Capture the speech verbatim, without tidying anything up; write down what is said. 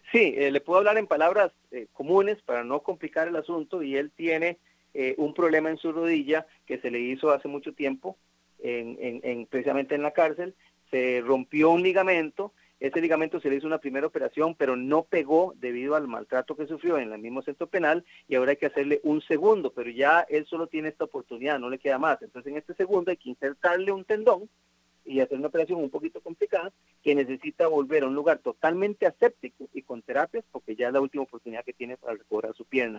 Sí, eh, le puedo hablar en palabras eh, comunes para no complicar el asunto, y él tiene eh, un problema en su rodilla que se le hizo hace mucho tiempo, en, en, en, precisamente en la cárcel. Se rompió un ligamento, ese ligamento se le hizo una primera operación, pero no pegó debido al maltrato que sufrió en el mismo centro penal, y ahora hay que hacerle un segundo, pero ya él solo tiene esta oportunidad, no le queda más. Entonces en este segundo hay que insertarle un tendón y hacer una operación un poquito complicada, que necesita volver a un lugar totalmente aséptico y con terapias, porque ya es la última oportunidad que tiene para recobrar su pierna.